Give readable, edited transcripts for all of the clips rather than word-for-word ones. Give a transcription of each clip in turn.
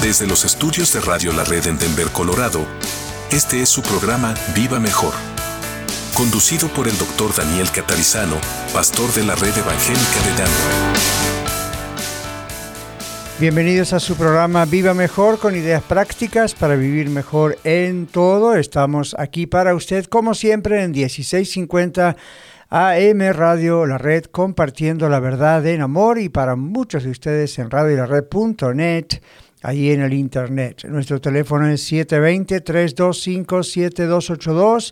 Desde los estudios de Radio La Red en Denver, Colorado, este es su programa Viva Mejor, conducido por el Dr. Daniel Catarizano, pastor de la Red Evangélica de Denver. Bienvenidos a su programa Viva Mejor, con ideas prácticas para vivir mejor en todo. Estamos aquí para usted, como siempre, en 1650 AM Radio La Red, compartiendo la verdad en amor, y para muchos de ustedes en radiolared.net, ahí en el internet. Nuestro teléfono es 720-325-7282,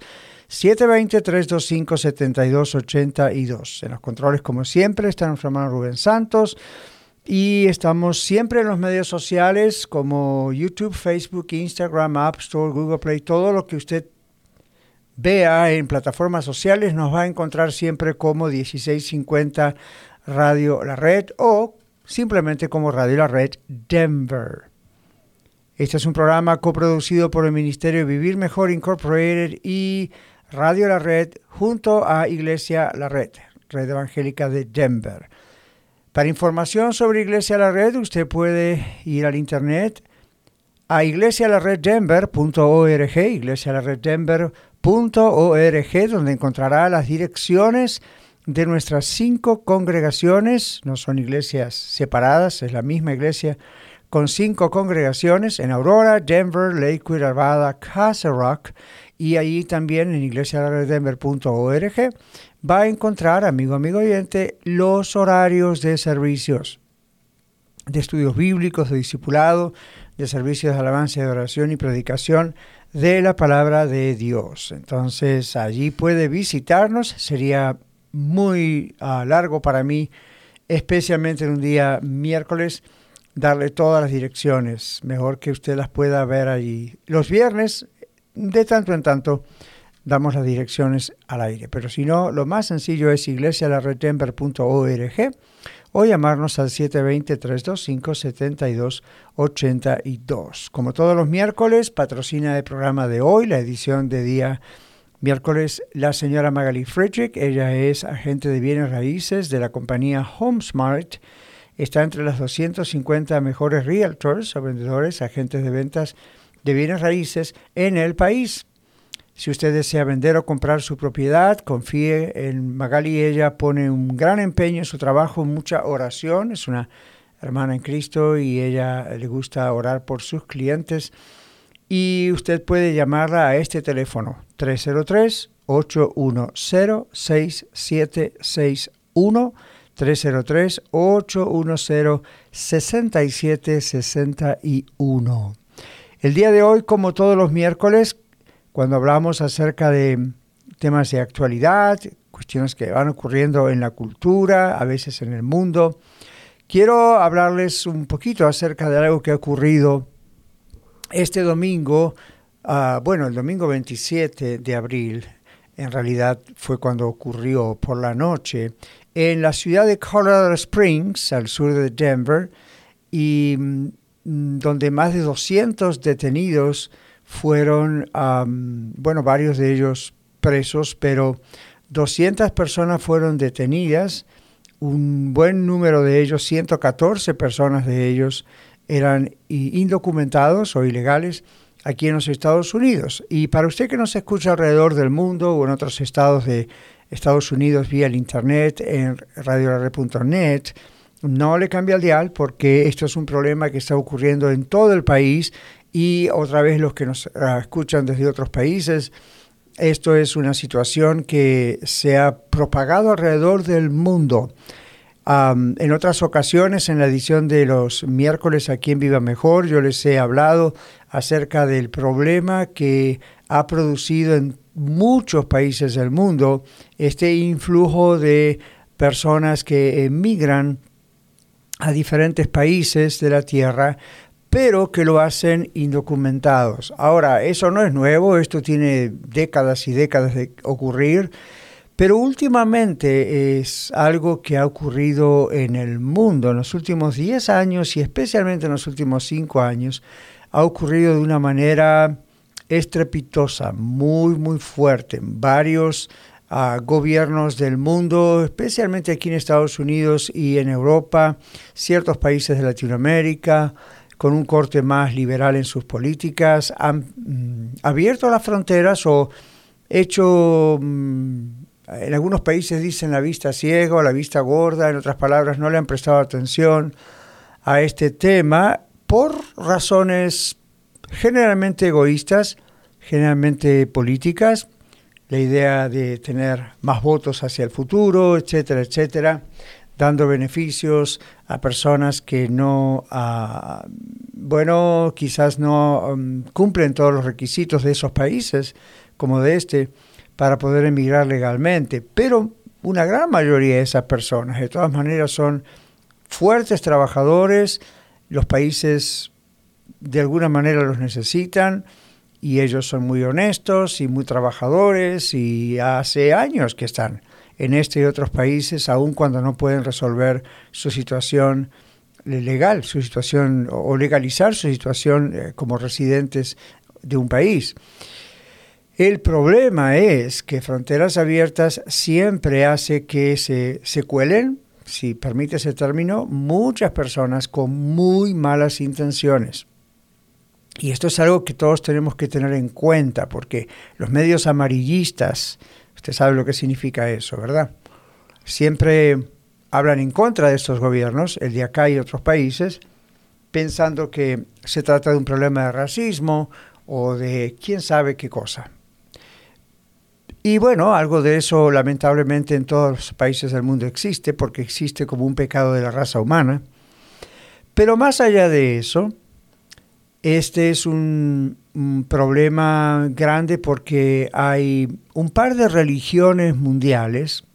720-325-7282. En los controles, como siempre, está nuestro hermano Rubén Santos. Y estamos siempre en los medios sociales como YouTube, Facebook, Instagram, App Store, Google Play. Todo lo que usted vea en plataformas sociales nos va a encontrar siempre como 1650 Radio La Red o simplemente como Radio La Red Denver. Este es un programa coproducido por el Ministerio Vivir Mejor Incorporated y Radio La Red junto a Iglesia La Red, Red Evangélica de Denver. Para información sobre Iglesia La Red, usted puede ir al internet a iglesialareddenver.org, iglesialareddenver.org, donde encontrará las direcciones de nuestras 5 congregaciones. No son iglesias separadas, es la misma iglesia con 5 congregaciones en Aurora, Denver, Lakewood, Arvada, Castle Rock, y allí también en iglesialareddenver.org va a encontrar, amigo oyente, los horarios de servicios, de estudios bíblicos, de discipulado, de servicios de alabanza, de oración y predicación de la palabra de Dios. Entonces, allí puede visitarnos. Sería muy largo para mí, especialmente en un día miércoles, darle todas las direcciones. Mejor que usted las pueda ver allí. Los viernes, de tanto en tanto, damos las direcciones al aire. Pero si no, lo más sencillo es iglesialareddenver.org o llamarnos al 720-325-7282. Como todos los miércoles, patrocina el programa de hoy, la edición de día miércoles, la señora Magali Friedrich. Ella es agente de bienes raíces de la compañía HomeSmart. Está entre las 250 mejores realtors o vendedores, agentes de ventas de bienes raíces en el país. Si usted desea vender o comprar su propiedad, confíe en Magali. Ella pone un gran empeño en su trabajo, mucha oración. Es una hermana en Cristo y ella le gusta orar por sus clientes. Y usted puede llamarla a este teléfono, 303-810-6761, 303-810-6761. El día de hoy, como todos los miércoles, cuando hablamos acerca de temas de actualidad, cuestiones que van ocurriendo en la cultura, a veces en el mundo, quiero hablarles un poquito acerca de algo que ha ocurrido este domingo, el domingo 27 de abril, en realidad fue cuando ocurrió por la noche, en la ciudad de Colorado Springs, al sur de Denver, y donde más de 200 detenidos fueron, varios de ellos presos, pero 200 personas fueron detenidas. Un buen número de ellos, 114 personas de ellos, eran indocumentados o ilegales aquí en los Estados Unidos. Y para usted que nos escucha alrededor del mundo o en otros estados de Estados Unidos vía el internet, en radiolared.net, no le cambie al dial, porque esto es un problema que está ocurriendo en todo el país. Y otra vez, los que nos escuchan desde otros países, esto es una situación que se ha propagado alrededor del mundo. En otras ocasiones, en la edición de los miércoles aquí en Viva Mejor, yo les he hablado acerca del problema que ha producido en muchos países del mundo este influjo de personas que emigran a diferentes países de la tierra, pero que lo hacen indocumentados. Ahora, eso no es nuevo, esto tiene décadas y décadas de ocurrir, pero últimamente es algo que ha ocurrido en el mundo. En los últimos 10 años y especialmente en los últimos 5 años, ha ocurrido de una manera estrepitosa, muy, muy fuerte. Varios gobiernos del mundo, especialmente aquí en Estados Unidos y en Europa, ciertos países de Latinoamérica, con un corte más liberal en sus políticas, han abierto las fronteras o hecho, en algunos países dicen la vista ciega o la vista gorda, en otras palabras, no le han prestado atención a este tema por razones generalmente egoístas, generalmente políticas, la idea de tener más votos hacia el futuro, etcétera, etcétera, dando beneficios a personas que no, quizás no cumplen todos los requisitos de esos países, como de este, para poder emigrar legalmente. Pero una gran mayoría de esas personas, de todas maneras, son fuertes trabajadores, los países de alguna manera los necesitan, y ellos son muy honestos y muy trabajadores, y hace años que están en este y otros países, aun cuando no pueden resolver su situación legal, su situación o legalizar su situación como residentes de un país. El problema es que Fronteras Abiertas siempre hace que se cuelen, si permite ese término, muchas personas con muy malas intenciones. Y esto es algo que todos tenemos que tener en cuenta, porque los medios amarillistas, usted sabe lo que significa eso, ¿verdad? Siempre hablan en contra de estos gobiernos, el de acá y otros países, pensando que se trata de un problema de racismo o de quién sabe qué cosa. Y bueno, algo de eso lamentablemente en todos los países del mundo existe, porque existe como un pecado de la raza humana. Pero más allá de eso, este es un problema grande porque hay un par de religiones mundiales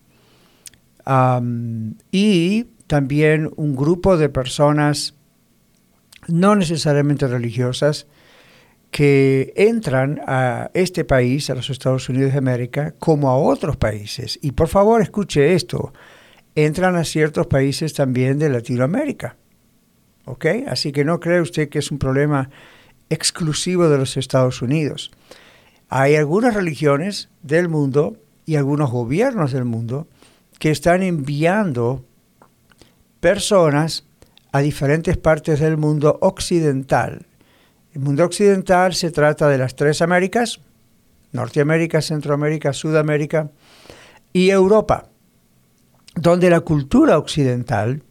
y también un grupo de personas no necesariamente religiosas que entran a este país, a los Estados Unidos de América, como a otros países. Y por favor, escuche esto, entran a ciertos países también de Latinoamérica. ¿Ok? Así que no cree usted que es un problema exclusivo de los Estados Unidos. Hay algunas religiones del mundo y algunos gobiernos del mundo que están enviando personas a diferentes partes del mundo occidental. El mundo occidental se trata de las 3 Américas, Norteamérica, Centroamérica, Sudamérica y Europa, donde la cultura occidental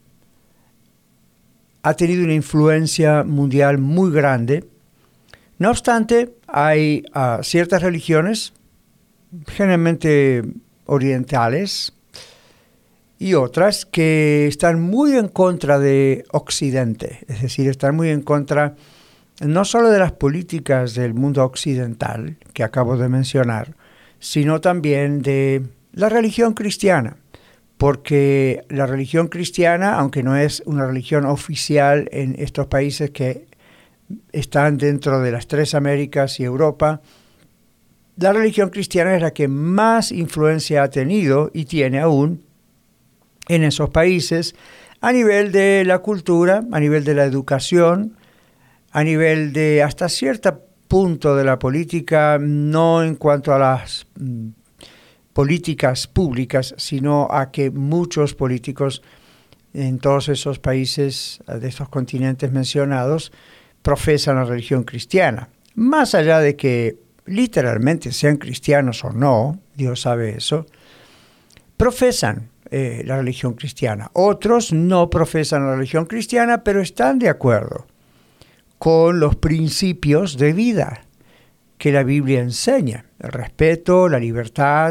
ha tenido una influencia mundial muy grande. No obstante, hay ciertas religiones, generalmente orientales, y otras que están muy en contra de Occidente, es decir, están muy en contra no solo de las políticas del mundo occidental, que acabo de mencionar, sino también de la religión cristiana. Porque la religión cristiana, aunque no es una religión oficial en estos países que están dentro de las 3 Américas y Europa, la religión cristiana es la que más influencia ha tenido y tiene aún en esos países a nivel de la cultura, a nivel de la educación, a nivel de hasta cierto punto de la política, no en cuanto a las políticas públicas, sino a que muchos políticos en todos esos países de estos continentes mencionados profesan la religión cristiana. Más allá de que literalmente sean cristianos o no, Dios sabe eso, profesan la religión cristiana. Otros no profesan la religión cristiana, pero están de acuerdo con los principios de vida que la Biblia enseña. El respeto, la libertad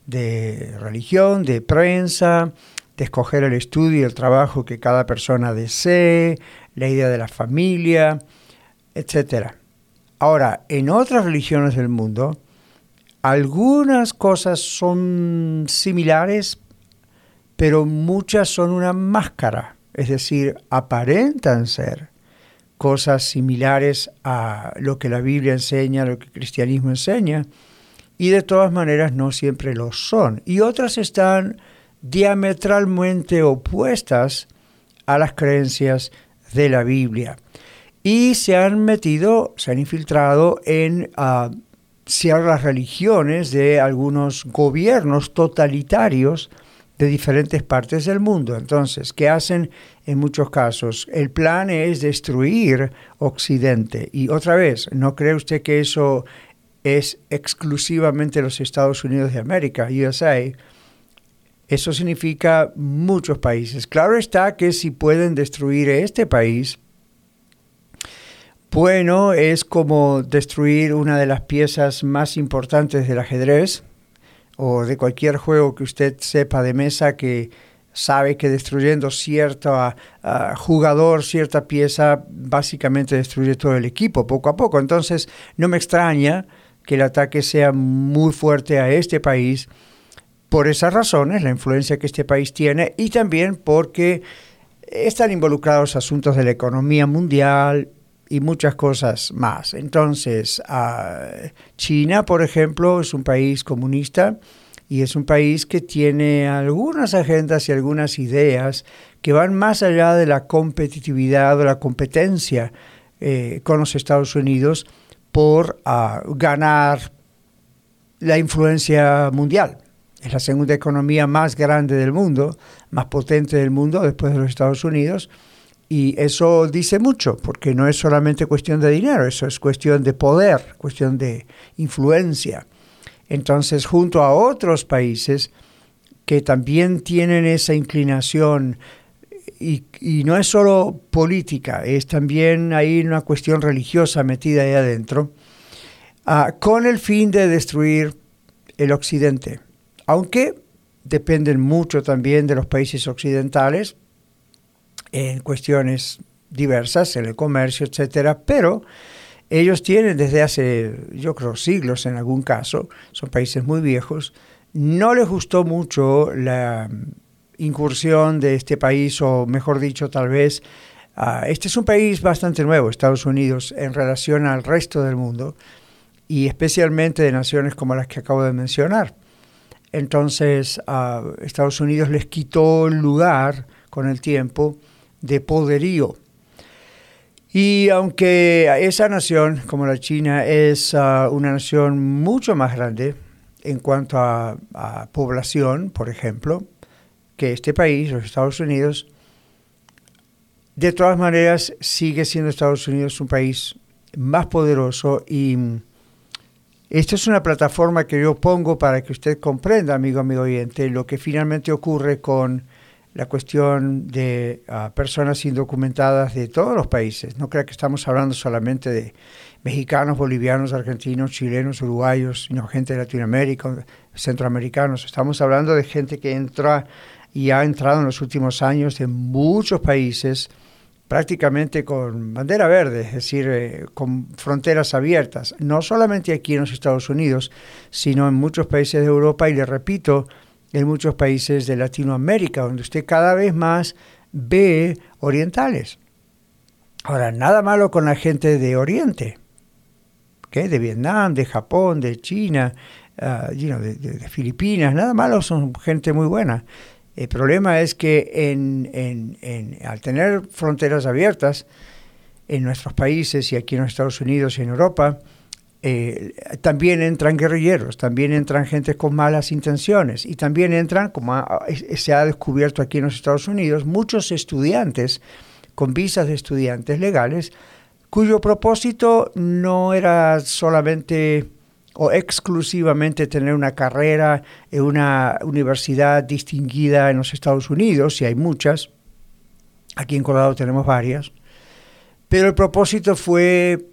de religión, de prensa, de escoger el estudio y el trabajo que cada persona desee, la idea de la familia, etc. Ahora, en otras religiones del mundo, algunas cosas son similares, pero muchas son una máscara, es decir, aparentan ser cosas similares a lo que la Biblia enseña, lo que el cristianismo enseña, y de todas maneras no siempre lo son. Y otras están diametralmente opuestas a las creencias de la Biblia. Y se han infiltrado en ciertas religiones de algunos gobiernos totalitarios de diferentes partes del mundo. Entonces, ¿qué hacen en muchos casos? El plan es destruir Occidente. Y otra vez, ¿no cree usted que eso es exclusivamente los Estados Unidos de América, USA? Eso significa muchos países. Claro está que si pueden destruir este país, bueno, es como destruir una de las piezas más importantes del ajedrez o de cualquier juego que usted sepa de mesa, que sabe que destruyendo cierto jugador, cierta pieza, básicamente destruye todo el equipo poco a poco. Entonces, no me extraña que el ataque sea muy fuerte a este país por esas razones, la influencia que este país tiene, y también porque están involucrados asuntos de la economía mundial y muchas cosas más. Entonces, China, por ejemplo, es un país comunista y es un país que tiene algunas agendas y algunas ideas que van más allá de la competitividad o la competencia con los Estados Unidos por ganar la influencia mundial. Es la segunda economía más grande del mundo, más potente del mundo después de los Estados Unidos. Y eso dice mucho, porque no es solamente cuestión de dinero, eso es cuestión de poder, cuestión de influencia. Entonces, junto a otros países que también tienen esa inclinación, y no es solo política, es también hay una cuestión religiosa metida ahí adentro, con el fin de destruir el Occidente. Aunque dependen mucho también de los países occidentales, en cuestiones diversas, en el comercio, etcétera, pero ellos tienen desde hace, yo creo, siglos en algún caso, son países muy viejos, no les gustó mucho la incursión de este país, o mejor dicho, tal vez, este es un país bastante nuevo, Estados Unidos, en relación al resto del mundo, y especialmente de naciones como las que acabo de mencionar. Entonces, Estados Unidos les quitó el lugar con el tiempo de poderío. Y aunque esa nación, como la China, es una nación mucho más grande en cuanto a población, por ejemplo, que este país, los Estados Unidos, de todas maneras sigue siendo Estados Unidos un país más poderoso. Y esta es una plataforma que yo pongo para que usted comprenda, amigo oyente, lo que finalmente ocurre con la cuestión de personas indocumentadas de todos los países. No crea que estamos hablando solamente de mexicanos, bolivianos, argentinos, chilenos, uruguayos, no, gente de Latinoamérica, centroamericanos. Estamos hablando de gente que entra y ha entrado en los últimos años de muchos países prácticamente con bandera verde, es decir, con fronteras abiertas, no solamente aquí en los Estados Unidos, sino en muchos países de Europa y, le repito, en muchos países de Latinoamérica, donde usted cada vez más ve orientales. Ahora, nada malo con la gente de Oriente, ¿okay? De Vietnam, de Japón, de China, de Filipinas, nada malo, son gente muy buena. El problema es que al tener fronteras abiertas en nuestros países y aquí en los Estados Unidos y en Europa, también entran guerrilleros, también entran gente con malas intenciones y también entran, como se ha descubierto aquí en los Estados Unidos, muchos estudiantes con visas de estudiantes legales cuyo propósito no era solamente o exclusivamente tener una carrera en una universidad distinguida en los Estados Unidos, y hay muchas, aquí en Colorado tenemos varias, pero el propósito fue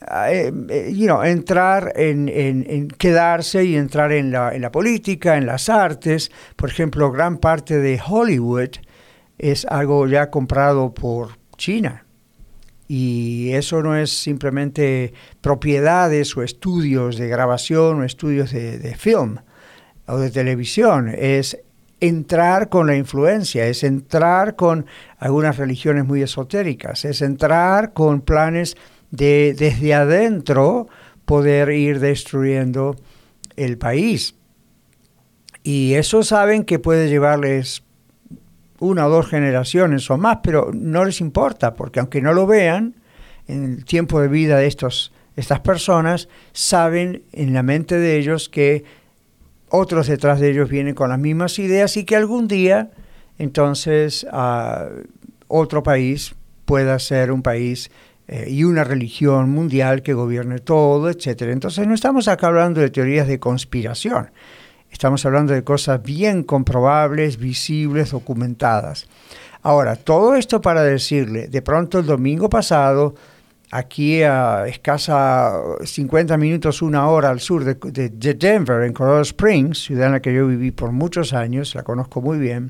entrar en quedarse y entrar en la política, en las artes. Por ejemplo, gran parte de Hollywood es algo ya comprado por China. Y eso no es simplemente propiedades o estudios de grabación o estudios de film o de televisión. Es entrar con la influencia, es entrar con algunas religiones muy esotéricas, es entrar con planes de desde adentro poder ir destruyendo el país. Y eso saben que puede llevarles una o dos generaciones o más, pero no les importa, porque aunque no lo vean, en el tiempo de vida de estas personas, saben en la mente de ellos que otros detrás de ellos vienen con las mismas ideas y que algún día entonces otro país pueda ser un país y una religión mundial que gobierne todo, etcétera. Entonces no estamos acá hablando de teorías de conspiración, estamos hablando de cosas bien comprobables, visibles, documentadas. Ahora, todo esto para decirle, de pronto el domingo pasado, aquí a escasa 50 minutos, una hora al sur de Denver, en Colorado Springs, ciudad en la que yo viví por muchos años, la conozco muy bien,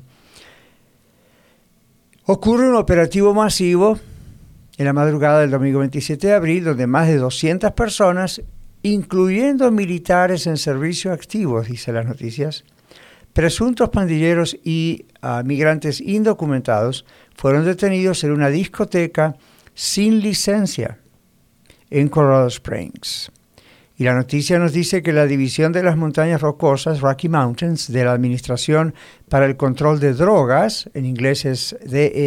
ocurre un operativo masivo en la madrugada del domingo 27 de abril, donde más de 200 personas, incluyendo militares en servicio activos, dice las noticias, presuntos pandilleros y migrantes indocumentados, fueron detenidos en una discoteca sin licencia en Colorado Springs. Y la noticia nos dice que la División de las Montañas Rocosas, Rocky Mountains, de la Administración para el Control de Drogas, en inglés es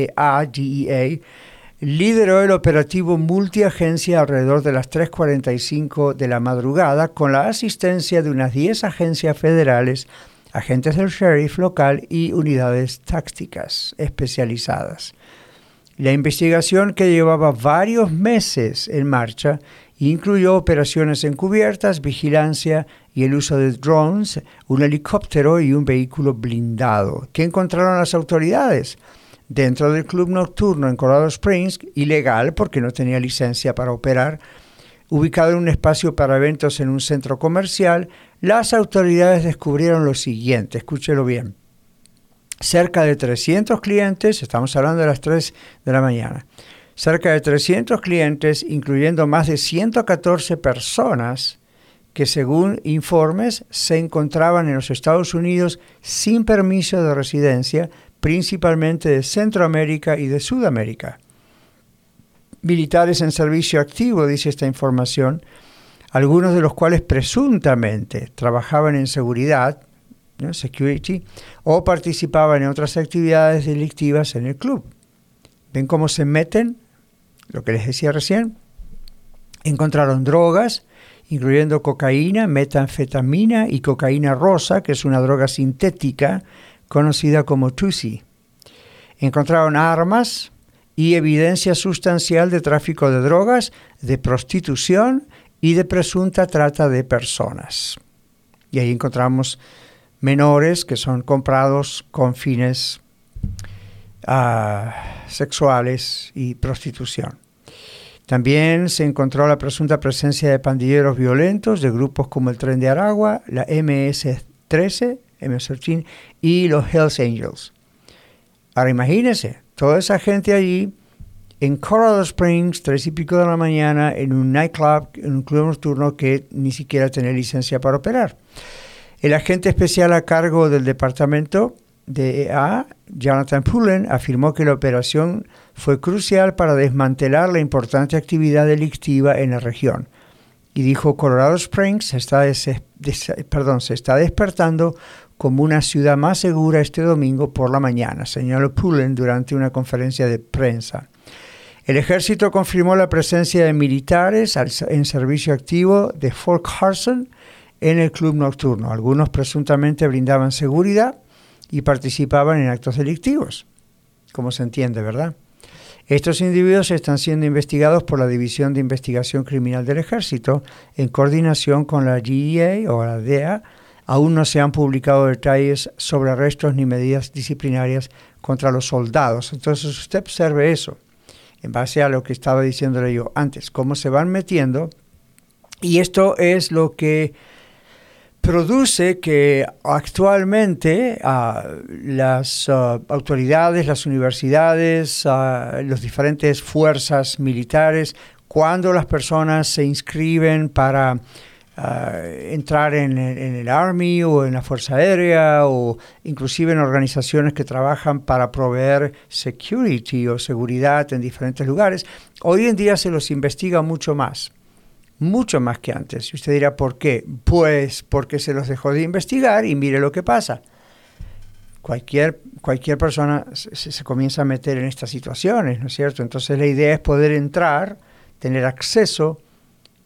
DEA, lideró el operativo multiagencia alrededor de las 3:45 de la madrugada con la asistencia de unas 10 agencias federales, agentes del sheriff local y unidades tácticas especializadas. La investigación, que llevaba varios meses en marcha, incluyó operaciones encubiertas, vigilancia y el uso de drones, un helicóptero y un vehículo blindado. ¿Qué encontraron las autoridades? Dentro del club nocturno en Colorado Springs, ilegal porque no tenía licencia para operar, ubicado en un espacio para eventos en un centro comercial, las autoridades descubrieron lo siguiente, escúchelo bien. Cerca de 300 clientes, estamos hablando de las 3 de la mañana, cerca de 300 clientes, incluyendo más de 114 personas que, según informes, se encontraban en los Estados Unidos sin permiso de residencia, principalmente de Centroamérica y de Sudamérica. Militares en servicio activo, dice esta información, algunos de los cuales presuntamente trabajaban en seguridad, ¿no? Security, o participaban en otras actividades delictivas en el club. ¿Ven cómo se meten? Lo que les decía recién. Encontraron drogas, incluyendo cocaína, metanfetamina y cocaína rosa, que es una droga sintética conocida como Tusi. Encontraron armas y evidencia sustancial de tráfico de drogas, de prostitución y de presunta trata de personas. Y ahí encontramos menores que son comprados con fines sexuales y prostitución. También se encontró la presunta presencia de pandilleros violentos de grupos como el Tren de Aragua, la MS-13 y los Hells Angels. Ahora imagínense, toda esa gente allí en Colorado Springs, 3 y pico de la mañana, en un nightclub, en un club nocturno que ni siquiera tenía licencia para operar. El agente especial a cargo del departamento de EA, Jonathan Pullen, afirmó que la operación fue crucial para desmantelar la importante actividad delictiva en la región. Y dijo, Colorado Springs se está despertando como una ciudad más segura este domingo por la mañana, señaló Pullen durante una conferencia de prensa. El ejército confirmó la presencia de militares en servicio activo de Fort Carson en el club nocturno. Algunos presuntamente brindaban seguridad y participaban en actos delictivos, como se entiende, ¿verdad? Estos individuos están siendo investigados por la División de Investigación Criminal del Ejército en coordinación con la DEA o la DEA. Aún no se han publicado detalles sobre arrestos ni medidas disciplinarias contra los soldados. Entonces usted observe eso, en base a lo que estaba diciéndole yo antes, cómo se van metiendo. Y esto es lo que produce que actualmente las autoridades, las universidades, las diferentes fuerzas militares, cuando las personas se inscriben para entrar en el Army o en la Fuerza Aérea o inclusive en organizaciones que trabajan para proveer security o seguridad en diferentes lugares, hoy en día se los investiga mucho más que antes. Y usted dirá, ¿por qué? Pues porque se los dejó de investigar y mire lo que pasa. Cualquier persona se comienza a meter en estas situaciones, ¿no es cierto? Entonces la idea es poder entrar, tener acceso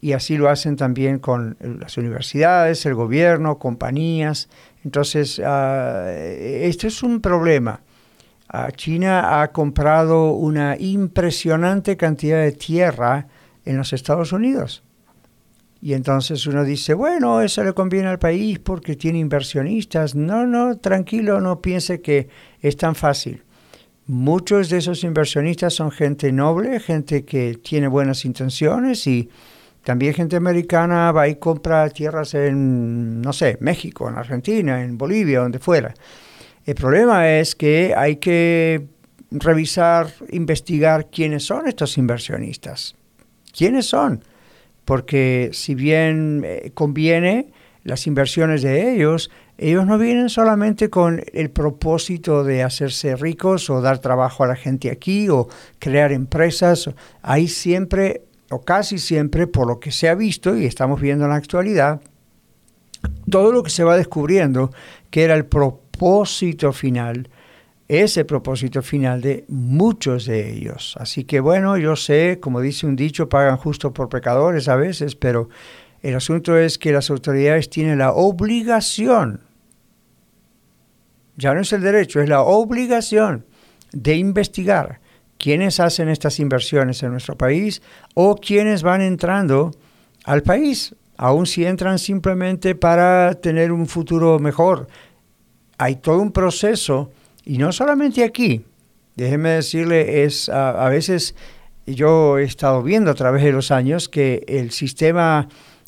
y así lo hacen también con las universidades, el gobierno, compañías. Entonces, esto es un problema. China ha comprado una impresionante cantidad de tierra en los Estados Unidos. Y entonces uno dice, bueno, eso le conviene al país porque tiene inversionistas. No, tranquilo, no piense que es tan fácil. Muchos de esos inversionistas son gente noble, gente que tiene buenas intenciones, y también gente americana va y compra tierras en, no sé, México, en Argentina, en Bolivia, donde fuera. El problema es que hay que revisar, investigar quiénes son estos inversionistas. ¿Quiénes son? Porque si bien conviene las inversiones de ellos no vienen solamente con el propósito de hacerse ricos o dar trabajo a la gente aquí o crear empresas. Hay siempre, o casi siempre, por lo que se ha visto y estamos viendo en la actualidad, todo lo que se va descubriendo que era el propósito final, ese propósito final de muchos de ellos. Así que bueno, yo sé, como dice un dicho, pagan justo por pecadores a veces, pero el asunto es que las autoridades tienen la obligación, ya no es el derecho, es la obligación de investigar quiénes hacen estas inversiones en nuestro país o quiénes van entrando al país, aun si entran simplemente para tener un futuro mejor. Hay todo un proceso, y no solamente aquí. Déjeme decirle, a veces yo he estado viendo a través de los años que el sistema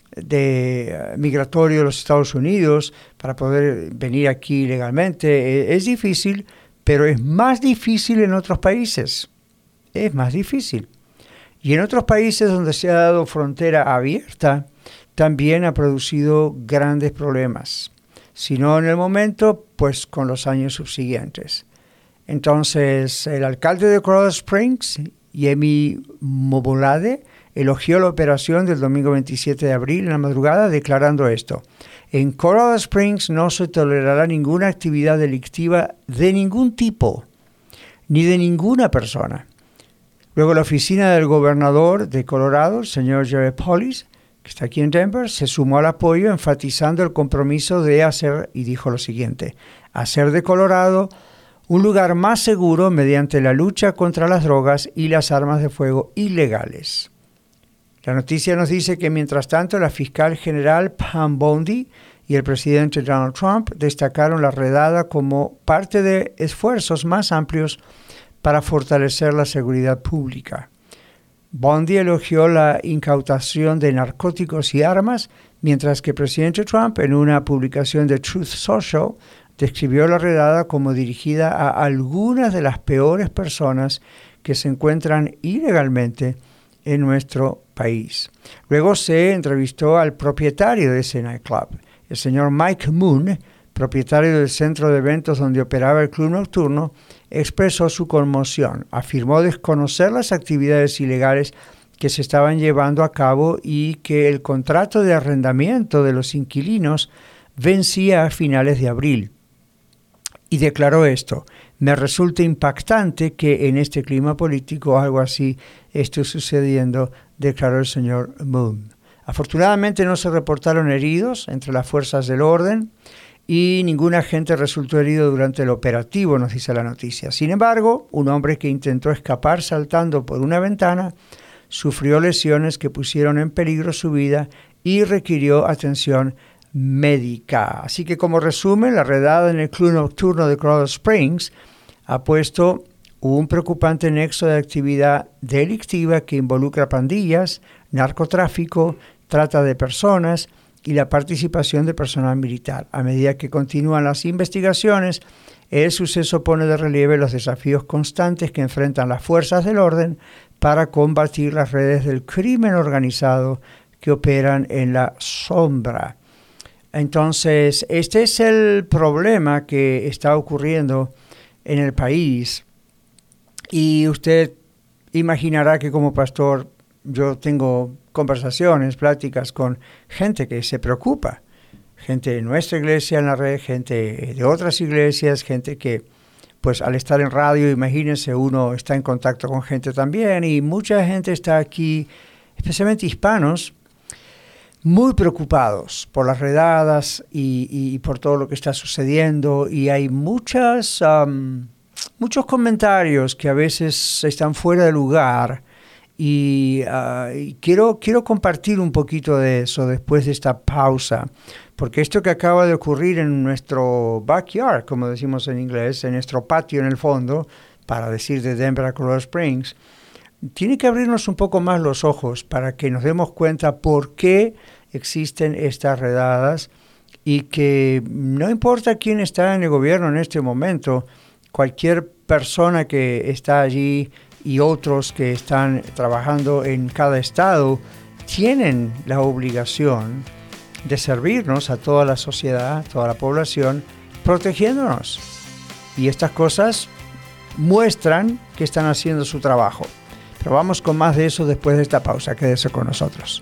migratorio de los Estados Unidos para poder venir aquí legalmente es difícil, pero es más difícil en otros países. Es más difícil. Y en otros países donde se ha dado frontera abierta, también ha producido grandes problemas. Si no en el momento, pues con los años subsiguientes. Entonces, el alcalde de Colorado Springs, Yemi Mobolade, elogió la operación del domingo 27 de abril en la madrugada, declarando esto: en Colorado Springs no se tolerará ninguna actividad delictiva de ningún tipo, ni de ninguna persona. Luego, la oficina del gobernador de Colorado, el señor Jared Polis, que está aquí en Denver, se sumó al apoyo, enfatizando el compromiso de hacer, y dijo lo siguiente: hacer de Colorado un lugar más seguro mediante la lucha contra las drogas y las armas de fuego ilegales. La noticia nos dice que, mientras tanto, la fiscal general Pam Bondi y el presidente Donald Trump destacaron la redada como parte de esfuerzos más amplios para fortalecer la seguridad pública. Bondi elogió la incautación de narcóticos y armas, mientras que el presidente Trump, en una publicación de Truth Social, describió la redada como dirigida a algunas de las peores personas que se encuentran ilegalmente en nuestro país. Luego se entrevistó al propietario de ese nightclub, el señor Mike Moon, propietario del centro de eventos donde operaba el club nocturno. Expresó su conmoción. Afirmó desconocer las actividades ilegales que se estaban llevando a cabo y que el contrato de arrendamiento de los inquilinos vencía a finales de abril. Y declaró esto: me resulta impactante que en este clima político algo así esté sucediendo, declaró el señor Moon. Afortunadamente no se reportaron heridos entre las fuerzas del orden y ningún agente resultó herido durante el operativo, nos dice la noticia. Sin embargo, un hombre que intentó escapar saltando por una ventana sufrió lesiones que pusieron en peligro su vida y requirió atención médica. Así que, como resumen, la redada en el club nocturno de Colorado Springs ha puesto un preocupante nexo de actividad delictiva que involucra pandillas, narcotráfico, trata de personas y la participación de personal militar. A medida que continúan las investigaciones, el suceso pone de relieve los desafíos constantes que enfrentan las fuerzas del orden para combatir las redes del crimen organizado que operan en la sombra. Entonces, este es el problema que está ocurriendo en el país. Y usted imaginará que como pastor yo tengo conversaciones, pláticas con gente que se preocupa. Gente de nuestra iglesia en la red, gente de otras iglesias, gente que, pues al estar en radio, imagínense, uno está en contacto con gente también. Y mucha gente está aquí, especialmente hispanos, muy preocupados por las redadas y por todo lo que está sucediendo, y hay muchos comentarios que a veces están fuera de lugar, y quiero compartir un poquito de eso después de esta pausa, porque esto que acaba de ocurrir en nuestro backyard, como decimos en inglés, en nuestro patio en el fondo, para decir de Denver a Colorado Springs, tiene que abrirnos un poco más los ojos para que nos demos cuenta por qué existen estas redadas, y que no importa quién está en el gobierno en este momento, cualquier persona que está allí y otros que están trabajando en cada estado tienen la obligación de servirnos a toda la sociedad, toda la población, protegiéndonos. Y estas cosas muestran que están haciendo su trabajo. Pero vamos con más de eso después de esta pausa. Quédese con nosotros.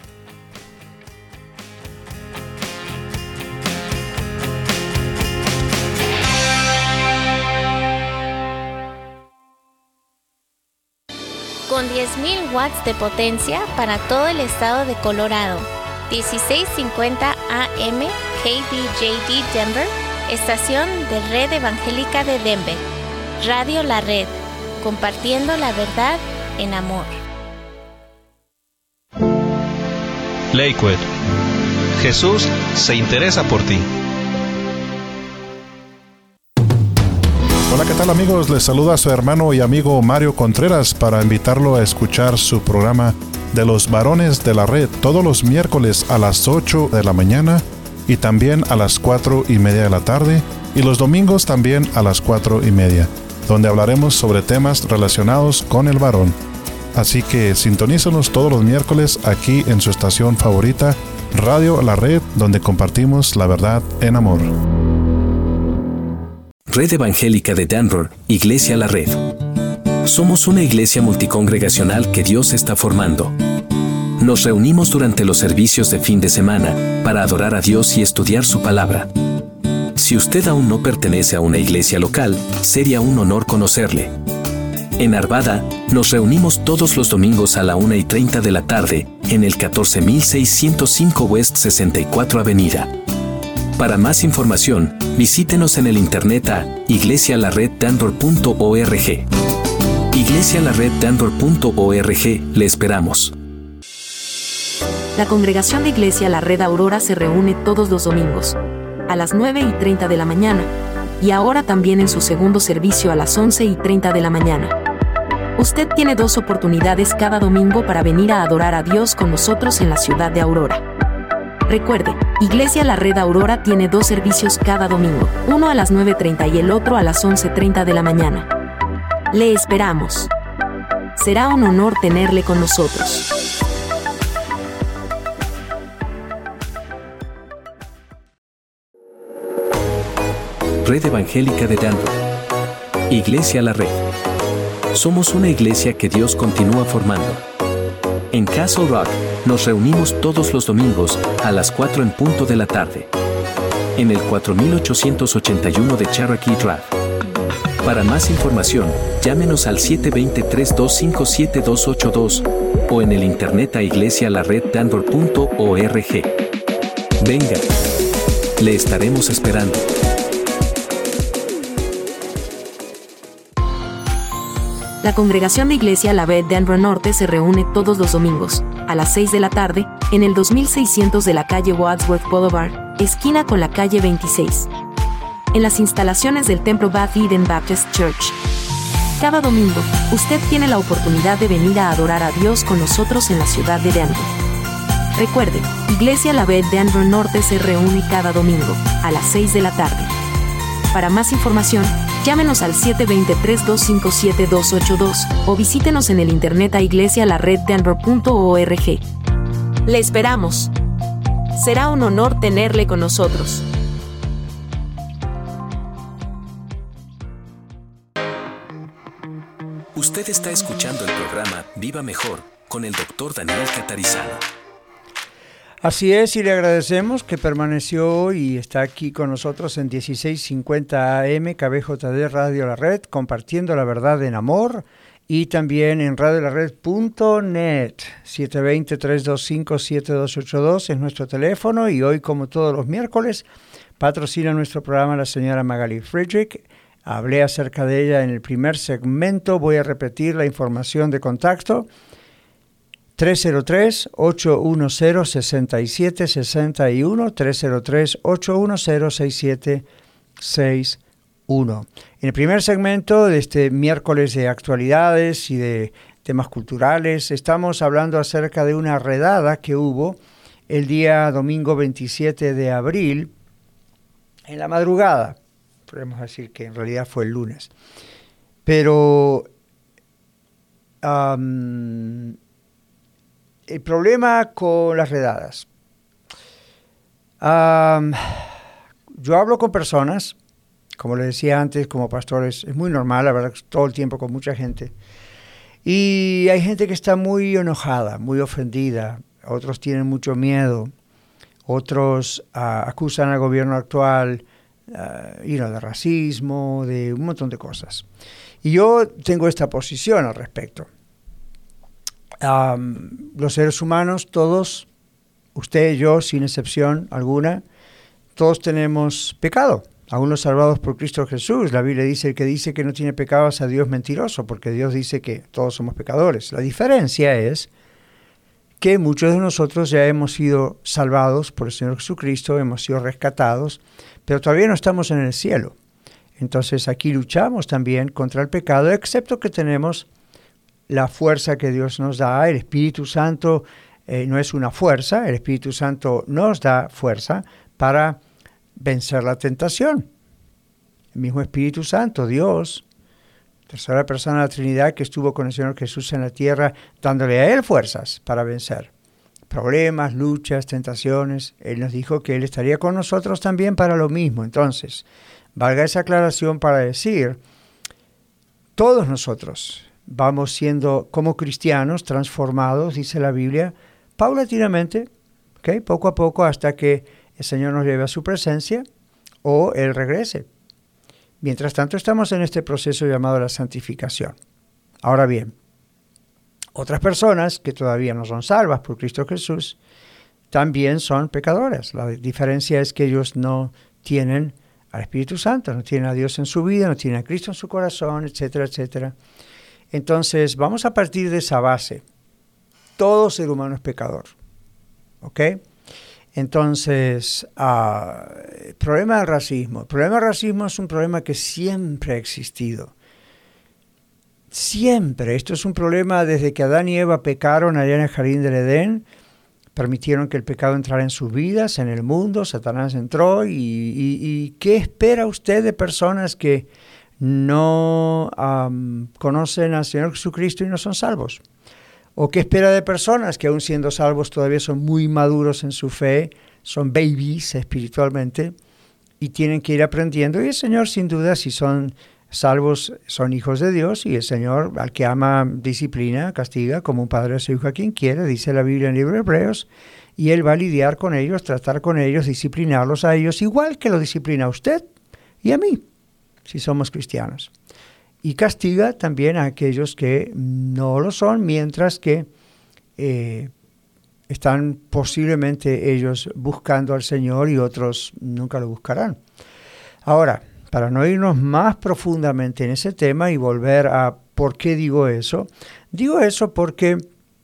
Con 10.000 watts de potencia para todo el estado de Colorado. 1650 AM KBJD Denver, estación de Red Evangélica de Denver. Radio La Red, compartiendo la verdad en amor. Lakewood. Jesús se interesa por ti. Hola, ¿qué tal amigos? Les saluda su hermano y amigo Mario Contreras para invitarlo a escuchar su programa de los varones de la red todos los miércoles a las 8 de la mañana y también a las 4:30 de la tarde, y los domingos también a las 4:30, donde hablaremos sobre temas relacionados con el varón. Así que sintonízanos todos los miércoles aquí en su estación favorita, Radio La Red, donde compartimos la verdad en amor. Red Evangélica de Denver, Iglesia La Red. Somos una iglesia multicongregacional que Dios está formando. Nos reunimos durante los servicios de fin de semana para adorar a Dios y estudiar su palabra. Si usted aún no pertenece a una iglesia local, sería un honor conocerle. En Arvada, nos reunimos todos los domingos a la 1:30 de la tarde, en el 14605 West 64 Avenida. Para más información, visítenos en el internet a iglesialareddenver.org. iglesialareddenver.org, le esperamos. La congregación de Iglesia La Red Aurora se reúne todos los domingos, a las 9:30 de la mañana, y ahora también en su segundo servicio a las 11:30 de la mañana. Usted tiene 2 oportunidades cada domingo para venir a adorar a Dios con nosotros en la ciudad de Aurora. Recuerde, Iglesia La Red Aurora tiene 2 servicios cada domingo, uno a las 9:30 y el otro a las 11:30 de la mañana. Le esperamos. Será un honor tenerle con nosotros. Red Evangélica de Denver. Iglesia La Red. Somos una iglesia que Dios continúa formando. En Castle Rock, nos reunimos todos los domingos a las 4 en punto de la tarde. En el 4881 de Cherokee Drive. Para más información, llámenos al 720-325-7282 o en el internet a iglesialareddenver.org. Venga, le estaremos esperando. La congregación de Iglesia La Red Denver Norte se reúne todos los domingos, a las 6 de la tarde, en el 2600 de la calle Wadsworth Boulevard, esquina con la calle 26. En las instalaciones del templo Beth Eden Baptist Church. Cada domingo, usted tiene la oportunidad de venir a adorar a Dios con nosotros en la ciudad de Denver. Recuerde, Iglesia La Red Denver Norte se reúne cada domingo, a las 6 de la tarde. Para más información, llámenos al 720-325-7282 o visítenos en el internet a iglesialareddenver.org. Le esperamos. Será un honor tenerle con nosotros. Usted está escuchando el programa Viva Mejor con el Dr. Daniel Catarizano. Así es, y le agradecemos que permaneció y está aquí con nosotros en 1650 AM, KBJD Radio La Red, compartiendo la verdad en amor. y también en radiolared.net. 720-325-7282 es nuestro teléfono, y hoy, como todos los miércoles, patrocina nuestro programa la señora Magali Friedrich. Hablé acerca de ella en el primer segmento. Voy a repetir la información de contacto. 303-810-6761, 303-810-6761. En el primer segmento de este miércoles de actualidades y de temas culturales, estamos hablando acerca de una redada que hubo el día domingo 27 de abril, en la madrugada. Podemos decir que en realidad fue el lunes. Pero el problema con las redadas. Yo hablo con personas, como les decía antes, como pastores, es muy normal, la verdad, todo el tiempo con mucha gente. Y hay gente que está muy enojada, muy ofendida, otros tienen mucho miedo, otros acusan al gobierno actual de racismo, de un montón de cosas. Y yo tengo esta posición al respecto. Los seres humanos, todos, usted y yo, sin excepción alguna, todos tenemos pecado, aún los salvados por Cristo Jesús. La Biblia dice: el que dice que no tiene pecado es a Dios mentiroso, porque Dios dice que todos somos pecadores. La diferencia es que muchos de nosotros ya hemos sido salvados por el Señor Jesucristo, hemos sido rescatados, pero todavía no estamos en el cielo. Entonces aquí luchamos también contra el pecado, excepto que tenemos la fuerza que Dios nos da. El Espíritu Santo no es una fuerza, el Espíritu Santo nos da fuerza para vencer la tentación. El mismo Espíritu Santo, Dios, tercera persona de la Trinidad, que estuvo con el Señor Jesús en la tierra, dándole a Él fuerzas para vencer problemas, luchas, tentaciones. Él nos dijo que Él estaría con nosotros también para lo mismo. Entonces, valga esa aclaración para decir, todos nosotros vamos siendo como cristianos transformados, dice la Biblia, paulatinamente, ¿okay? Poco a poco, hasta que el Señor nos lleve a su presencia o Él regrese. Mientras tanto, estamos en este proceso llamado la santificación. Ahora bien, otras personas que todavía no son salvas por Cristo Jesús también son pecadoras. La diferencia es que ellos no tienen al Espíritu Santo, no tienen a Dios en su vida, no tienen a Cristo en su corazón, etcétera, etcétera. Entonces, vamos a partir de esa base. Todo ser humano es pecador. ¿Ok? Entonces, el problema del racismo. El problema del racismo es un problema que siempre ha existido. Siempre. Esto es un problema desde que Adán y Eva pecaron allá en el jardín del Edén. Permitieron que el pecado entrara en sus vidas, en el mundo. Satanás entró. ¿Y qué espera usted de personas que no conocen al Señor Jesucristo y no son salvos? ¿O qué espera de personas que, aun siendo salvos, todavía son muy maduros en su fe, son babies espiritualmente y tienen que ir aprendiendo? Y el Señor, sin duda, si son salvos, son hijos de Dios, y el Señor, al que ama, disciplina, castiga, como un padre a su hijo a quien quiere, dice la Biblia en el libro de Hebreos, y Él va a lidiar con ellos, tratar con ellos, disciplinarlos a ellos, igual que lo disciplina a usted y a mí, si somos cristianos. Y castiga también a aquellos que no lo son, mientras que están posiblemente ellos buscando al Señor y otros nunca lo buscarán. Ahora, para no irnos más profundamente en ese tema y volver a por qué digo eso porque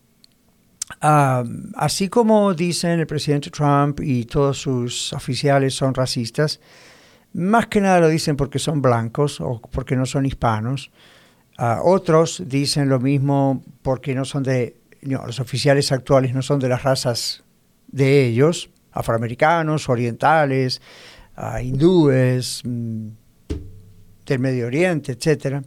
así como dicen el presidente Trump y todos sus oficiales son racistas, más que nada lo dicen porque son blancos o porque no son hispanos. Otros dicen lo mismo porque los oficiales actuales no son de las razas de ellos, afroamericanos, orientales, hindúes, del Medio Oriente, etc.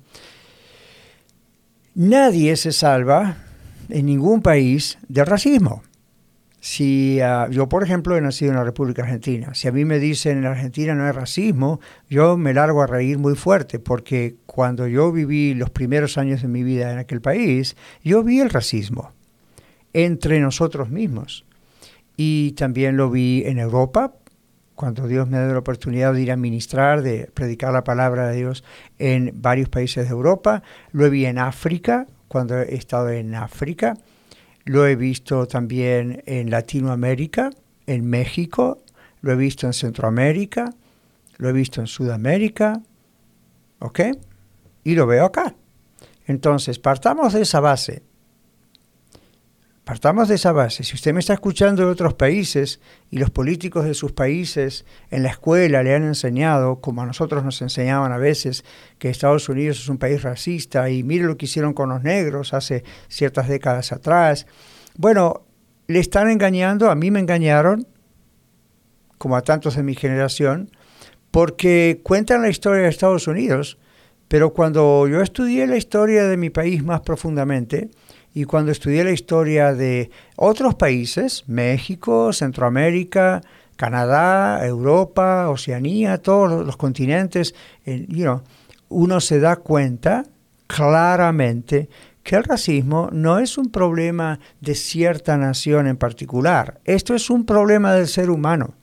Nadie se salva en ningún país del racismo. Si yo, por ejemplo, he nacido en la República Argentina, si a mí me dicen en Argentina no hay racismo, yo me largo a reír muy fuerte, porque cuando yo viví los primeros años de mi vida en aquel país, yo vi el racismo entre nosotros mismos. Y también lo vi en Europa, cuando Dios me dio la oportunidad de ir a ministrar, de predicar la palabra de Dios en varios países de Europa. Lo vi en África, cuando he estado en África. Lo he visto también en Latinoamérica, en México. Lo he visto en Centroamérica. Lo he visto en Sudamérica. ¿Ok? Y lo veo acá. Entonces, partamos de esa base. Partamos de esa base. Si usted me está escuchando de otros países y los políticos de sus países en la escuela le han enseñado, como a nosotros nos enseñaban a veces, que Estados Unidos es un país racista y mire lo que hicieron con los negros hace ciertas décadas atrás. Bueno, le están engañando, a mí me engañaron, como a tantos de mi generación, porque cuentan la historia de Estados Unidos, pero cuando yo estudié la historia de mi país más profundamente, y cuando estudié la historia de otros países, México, Centroamérica, Canadá, Europa, Oceanía, todos los continentes, uno se da cuenta claramente que el racismo no es un problema de cierta nación en particular. Esto es un problema del ser humano.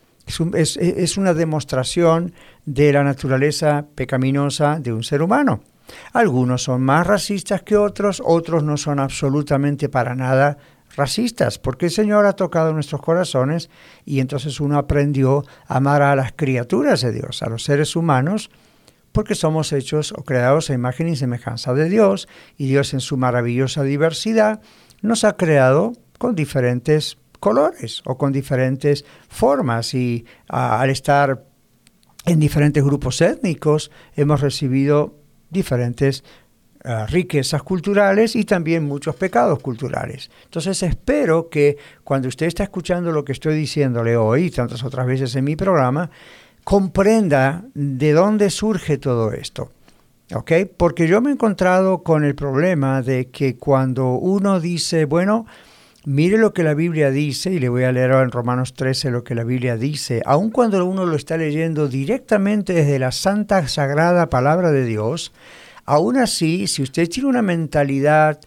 Es una demostración de la naturaleza pecaminosa de un ser humano. Algunos son más racistas que otros no son absolutamente para nada racistas, porque el Señor ha tocado nuestros corazones y entonces uno aprendió a amar a las criaturas de Dios, a los seres humanos, porque somos hechos o creados a imagen y semejanza de Dios, y Dios en su maravillosa diversidad nos ha creado con diferentes colores o con diferentes formas, y al estar en diferentes grupos étnicos hemos recibido diferentes riquezas culturales y también muchos pecados culturales. Entonces espero que cuando usted está escuchando lo que estoy diciéndole hoy y tantas otras veces en mi programa, comprenda de dónde surge todo esto. ¿Ok? Porque yo me he encontrado con el problema de que cuando uno dice, bueno, mire lo que la Biblia dice, y le voy a leer ahora en Romanos 13 lo que la Biblia dice, aun cuando uno lo está leyendo directamente desde la santa, sagrada palabra de Dios, aún así, si usted tiene una mentalidad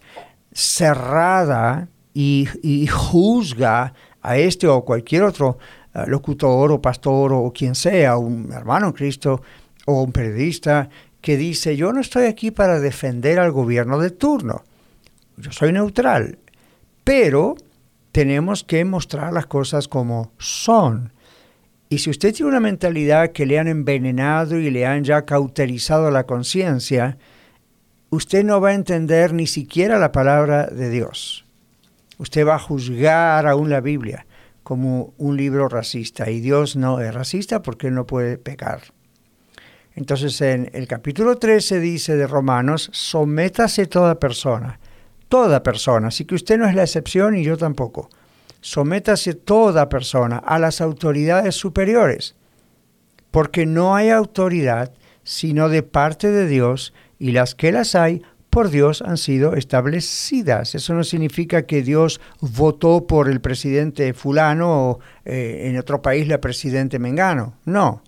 cerrada y juzga a este o cualquier otro locutor o pastor o quien sea, un hermano en Cristo o un periodista, que dice, yo no estoy aquí para defender al gobierno de turno, yo soy neutral. Pero tenemos que mostrar las cosas como son. Y si usted tiene una mentalidad que le han envenenado y le han ya cauterizado la conciencia, usted no va a entender ni siquiera la palabra de Dios. Usted va a juzgar aún la Biblia como un libro racista. Y Dios no es racista porque Él no puede pecar. Entonces en el capítulo 13 dice de Romanos, sométase toda persona, así que usted no es la excepción y yo tampoco. Sométase toda persona a las autoridades superiores, porque no hay autoridad sino de parte de Dios, y las que las hay por Dios han sido establecidas. Eso no significa que Dios votó por el presidente fulano o en otro país la presidente mengano. No.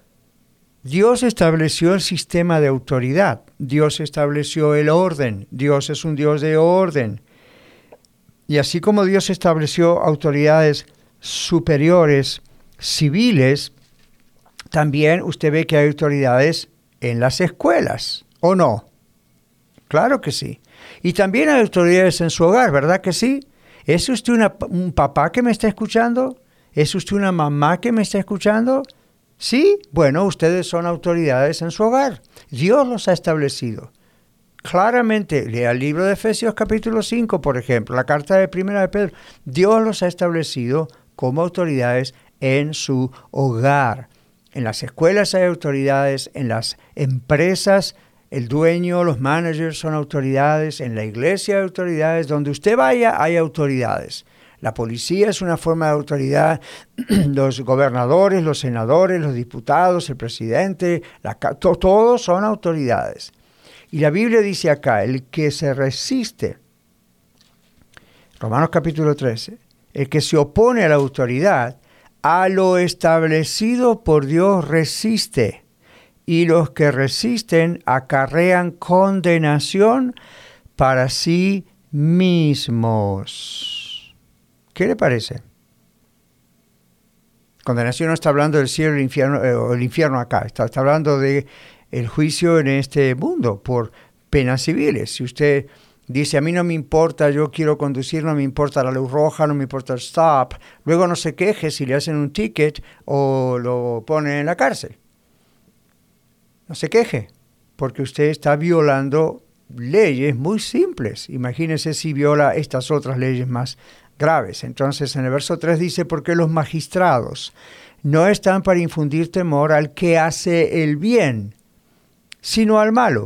Dios estableció el sistema de autoridad. Dios estableció el orden. Dios es un Dios de orden. Y así como Dios estableció autoridades superiores civiles, también usted ve que hay autoridades en las escuelas, ¿o no? Claro que sí. Y también hay autoridades en su hogar, ¿verdad que sí? ¿Es usted un papá que me está escuchando? ¿Es usted una mamá que me está escuchando? Sí, bueno, ustedes son autoridades en su hogar. Dios los ha establecido. Claramente, lea el libro de Efesios capítulo 5, por ejemplo, la carta de Primera de Pedro. Dios los ha establecido como autoridades en su hogar. En las escuelas hay autoridades, en las empresas, el dueño, los managers son autoridades, en la iglesia hay autoridades, donde usted vaya hay autoridades. La policía es una forma de autoridad, los gobernadores, los senadores, los diputados, el presidente, todos son autoridades. Y la Biblia dice acá, el que se resiste, Romanos capítulo 13, el que se opone a la autoridad, a lo establecido por Dios resiste, y los que resisten acarrean condenación para sí mismos. ¿Qué le parece? Condenación no está hablando del cielo o el infierno acá, está hablando de el juicio en este mundo por penas civiles. Si usted dice, a mí no me importa, yo quiero conducir, no me importa la luz roja, no me importa el stop, luego no se queje si le hacen un ticket o lo ponen en la cárcel. No se queje, porque usted está violando leyes muy simples. Imagínese si viola estas otras leyes más graves. Entonces, en el verso 3 dice, porque los magistrados no están para infundir temor al que hace el bien, sino al malo.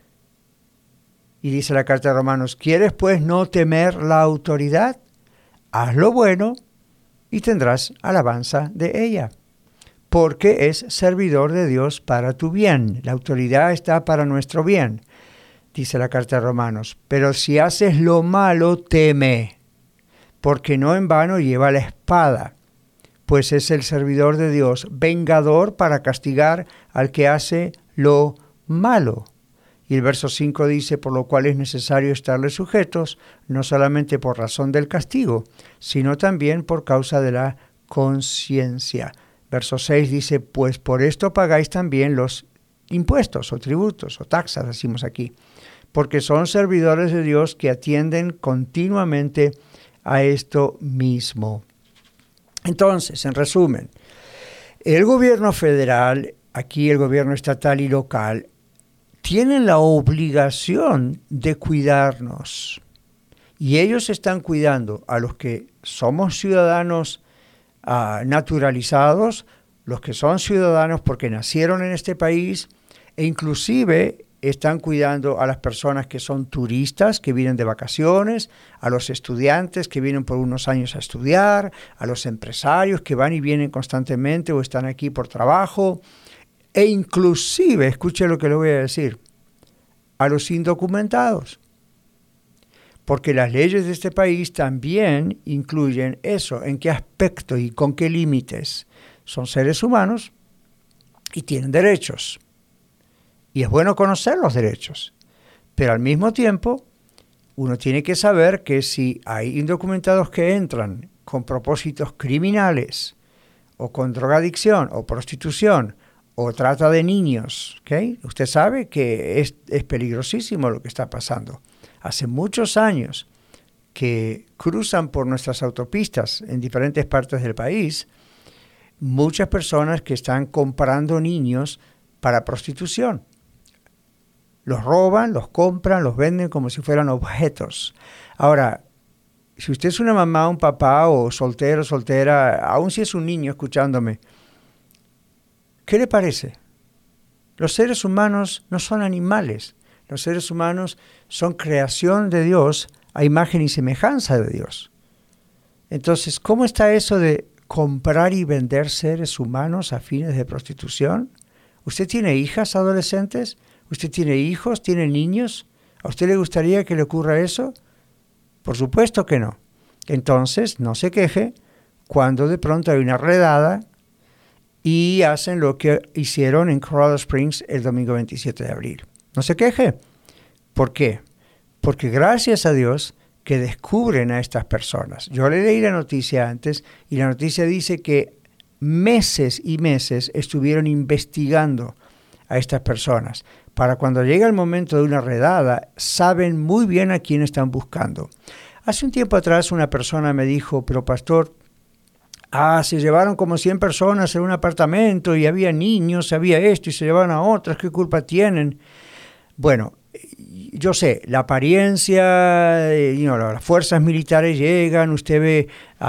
Y dice la carta de Romanos, ¿quieres pues no temer la autoridad? Haz lo bueno y tendrás alabanza de ella, porque es servidor de Dios para tu bien. La autoridad está para nuestro bien, dice la carta de Romanos. Pero si haces lo malo, teme, porque no en vano lleva la espada, pues es el servidor de Dios, vengador para castigar al que hace lo malo. Y el verso 5 dice, por lo cual es necesario estarle sujetos, no solamente por razón del castigo, sino también por causa de la conciencia. Verso 6 dice, pues por esto pagáis también los impuestos o tributos o taxas, decimos aquí, porque son servidores de Dios que atienden continuamente a esto mismo. Entonces, en resumen, el gobierno federal, aquí el gobierno estatal y local, tienen la obligación de cuidarnos. Y ellos están cuidando a los que somos ciudadanos naturalizados, los que son ciudadanos porque nacieron en este país, e inclusive están cuidando a las personas que son turistas, que vienen de vacaciones, a los estudiantes que vienen por unos años a estudiar, a los empresarios que van y vienen constantemente o están aquí por trabajo, e inclusive, escuche lo que le voy a decir, a los indocumentados. Porque las leyes de este país también incluyen eso, en qué aspecto y con qué límites. Son seres humanos y tienen derechos. Y es bueno conocer los derechos. Pero al mismo tiempo, uno tiene que saber que si hay indocumentados que entran con propósitos criminales, o con drogadicción, o prostitución, o trata de niños, ¿okay? Usted sabe que es peligrosísimo lo que está pasando. Hace muchos años que cruzan por nuestras autopistas en diferentes partes del país muchas personas que están comprando niños para prostitución. Los roban, los compran, los venden como si fueran objetos. Ahora, si usted es una mamá, un papá o soltero, soltera, aun si es un niño escuchándome, ¿qué le parece? Los seres humanos no son animales. Los seres humanos son creación de Dios a imagen y semejanza de Dios. Entonces, ¿cómo está eso de comprar y vender seres humanos a fines de prostitución? ¿Usted tiene hijas adolescentes? ¿Usted tiene hijos? ¿Tiene niños? ¿A usted le gustaría que le ocurra eso? Por supuesto que no. Entonces, no se queje cuando de pronto hay una redada y hacen lo que hicieron en Colorado Springs el domingo 27 de abril. No se queje. ¿Por qué? Porque gracias a Dios que descubren a estas personas. Yo le leí la noticia antes y la noticia dice que meses y meses estuvieron investigando a estas personas. Para cuando llega el momento de una redada, saben muy bien a quién están buscando. Hace un tiempo atrás una persona me dijo, pero pastor, se llevaron como 100 personas en un apartamento y había niños, había esto y se llevaron a otras, ¿qué culpa tienen? Bueno, yo sé, la apariencia, las fuerzas militares llegan, usted ve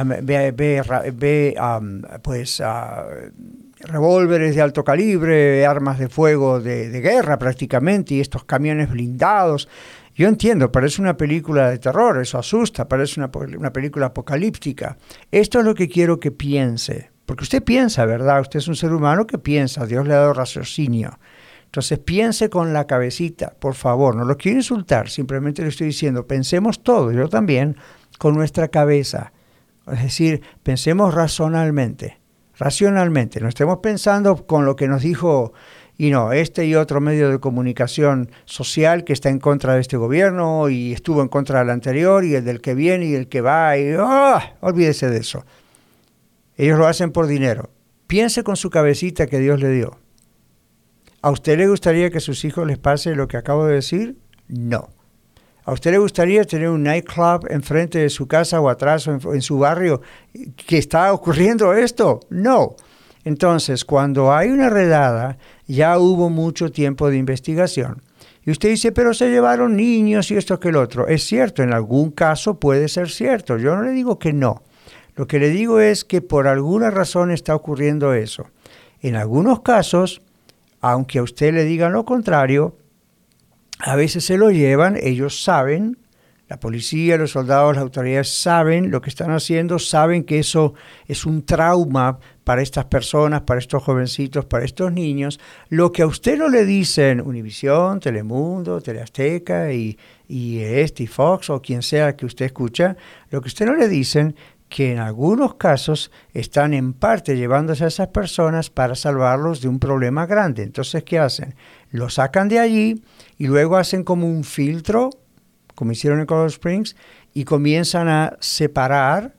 revólveres de alto calibre, armas de fuego de guerra prácticamente, y estos camiones blindados. Yo entiendo, parece una película de terror, eso asusta, parece una película apocalíptica. Esto es lo que quiero que piense, porque usted piensa, ¿verdad? Usted es un ser humano que piensa, Dios le ha dado raciocinio. Entonces piense con la cabecita, por favor, no lo quiero insultar, simplemente le estoy diciendo, pensemos todo, yo también, con nuestra cabeza. Es decir, pensemos racionalmente, no estemos pensando con lo que nos dijo este y otro medio de comunicación social que está en contra de este gobierno y estuvo en contra del anterior y el del que viene y el que va, y olvídese de eso. Ellos lo hacen por dinero. Piense con su cabecita que Dios le dio. ¿A usted le gustaría que a sus hijos les pase lo que acabo de decir? No. ¿A usted le gustaría tener un nightclub enfrente de su casa o atrás o en su barrio que está ocurriendo esto? No. Entonces, cuando hay una redada, ya hubo mucho tiempo de investigación. Y usted dice, pero se llevaron niños y esto que el otro. Es cierto, en algún caso puede ser cierto. Yo no le digo que no. Lo que le digo es que por alguna razón está ocurriendo eso. En algunos casos, aunque a usted le digan lo contrario, a veces se lo llevan, ellos saben, la policía, los soldados, las autoridades saben lo que están haciendo, saben que eso es un trauma para estas personas, para estos jovencitos, para estos niños. Lo que a usted no le dicen Univisión, Telemundo, Teleazteca y Fox o quien sea que usted escucha, lo que a usted no le dicen que en algunos casos están en parte llevándose a esas personas para salvarlos de un problema grande. Entonces, ¿qué hacen? Lo sacan de allí y luego hacen como un filtro, como hicieron en Colorado Springs, y comienzan a separar,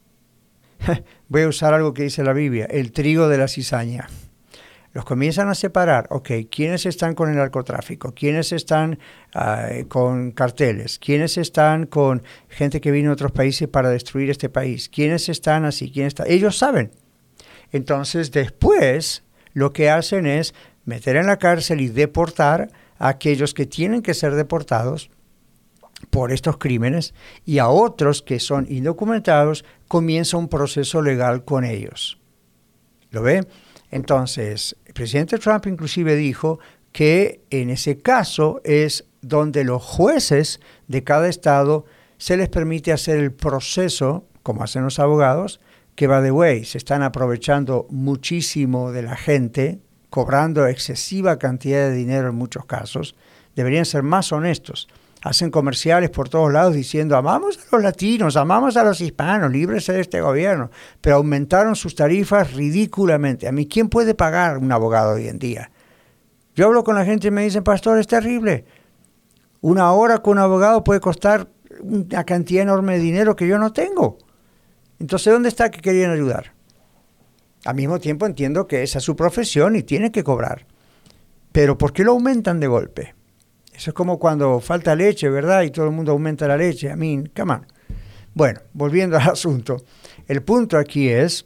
voy a usar algo que dice la Biblia, el trigo de la cizaña. Los comienzan a separar, ¿quiénes están con el narcotráfico? ¿Quiénes están con carteles? ¿Quiénes están con gente que vino de otros países para destruir este país? ¿Quiénes están así? Ellos saben. Entonces, después, lo que hacen es meter en la cárcel y deportar a aquellos que tienen que ser deportados por estos crímenes, y a otros que son indocumentados, comienza un proceso legal con ellos. ¿Lo ve? Entonces, el presidente Trump inclusive dijo que en ese caso es donde los jueces de cada estado se les permite hacer el proceso, como hacen los abogados, que by the way, se están aprovechando muchísimo de la gente, cobrando excesiva cantidad de dinero en muchos casos. Deberían ser más honestos. Hacen comerciales por todos lados diciendo, amamos a los latinos, amamos a los hispanos, líbrese de este gobierno. Pero aumentaron sus tarifas ridículamente. A mí, ¿quién puede pagar un abogado hoy en día? Yo hablo con la gente y me dicen, pastor, es terrible. Una hora con un abogado puede costar una cantidad enorme de dinero que yo no tengo. Entonces, ¿dónde está que querían ayudar? Al mismo tiempo entiendo que esa es su profesión y tiene que cobrar. Pero ¿por qué lo aumentan de golpe? Eso es como cuando falta leche, ¿verdad? Y todo el mundo aumenta la leche. I mean, come on. Bueno, volviendo al asunto. El punto aquí es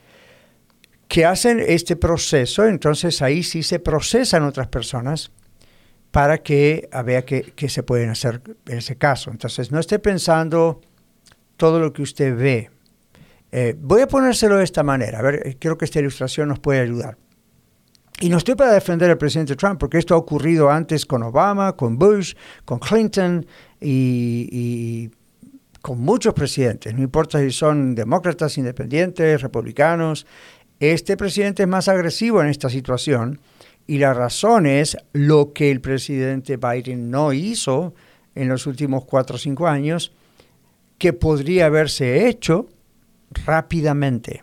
que hacen este proceso, entonces ahí sí se procesan otras personas para que vea qué se pueden hacer en ese caso. Entonces, no esté pensando todo lo que usted ve. Voy a ponérselo de esta manera. A ver, creo que esta ilustración nos puede ayudar. Y no estoy para defender al presidente Trump, porque esto ha ocurrido antes con Obama, con Bush, con Clinton y con muchos presidentes. No importa si son demócratas, independientes, republicanos. Este presidente es más agresivo en esta situación y la razón es lo que el presidente Biden no hizo en los últimos 4 o 5 años, que podría haberse hecho rápidamente.